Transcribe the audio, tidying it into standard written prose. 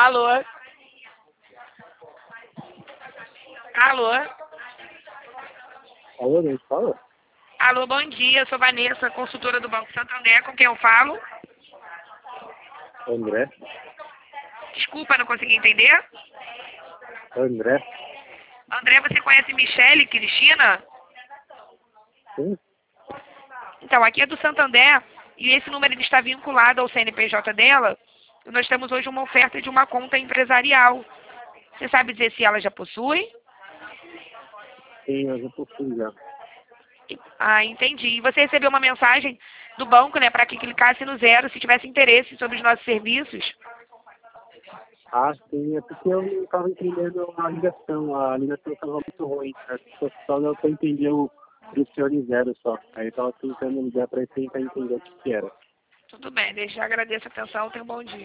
Alô? Alô? Alô, quem fala? Alô, bom dia. Eu sou Vanessa, consultora do Banco Santander. Com quem eu falo? André? Desculpa, não consegui entender. André? André, você conhece Michele Cristina? Sim? Então, aqui é do Santander e esse número ele está vinculado ao CNPJ dela. E nós temos hoje uma oferta de uma conta empresarial. Você sabe dizer se ela já possui? Sim, eu já possuí já. Ah, entendi. E você recebeu uma mensagem do banco, né, para que clicasse no 0 se tivesse interesse sobre os nossos serviços? Ah, sim, é porque eu não estava entendendo a ligação estava muito ruim. Só deu para entender o Cristiano Zero só. Aí eu estava tentando ligar para ele tentar entender o que era. Tudo bem, desde já agradeço a atenção. Tenha um bom dia.